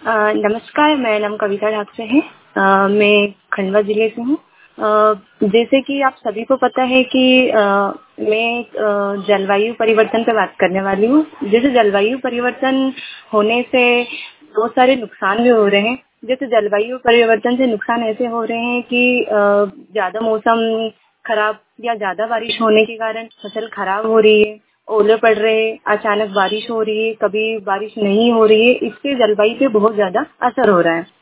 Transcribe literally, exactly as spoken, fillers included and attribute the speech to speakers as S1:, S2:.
S1: अ, नमस्कार, मेरा नाम कविता ढाकसे है। अ, मैं खंडवा जिले से हूँ। अ, जैसे कि आप सभी को पता है कि अ, मैं अ, जलवायु परिवर्तन पे बात करने वाली हूँ। जैसे जलवायु परिवर्तन होने से बहुत सारे नुकसान भी हो रहे हैं। जैसे जलवायु परिवर्तन से नुकसान ऐसे हो रहे हैं कि अ, ज़्यादा मौसम खराब या ज़्यादा बारिश होने के कारण फसल खराब हो रही है, ओले पड़ रहे हैं, अचानक बारिश हो रही है, कभी बारिश नहीं हो रही है। इससे जलवायु पे बहुत ज़्यादा असर हो रहा है।